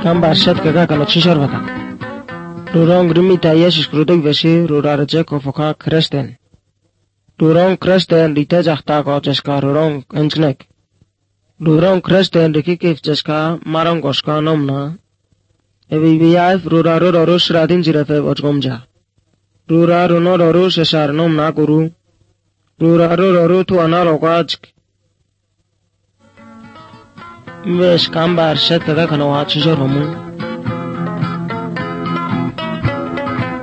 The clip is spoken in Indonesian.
Kamba set kaga kano chishar bata. Rurong rimita Yesus krudog vesi rurarje ko foka Kristen. Rurong Kristen rita jachta ko jeska rurong enjnek. Rurong Kristen rikikif jeska marong goska nomna. Evi biyaif rurarus radin jirefe ojgomja. Rurarus esar nomna guru. Ruraru tu analogajk. Ves kambar set kaga kano chishar homun.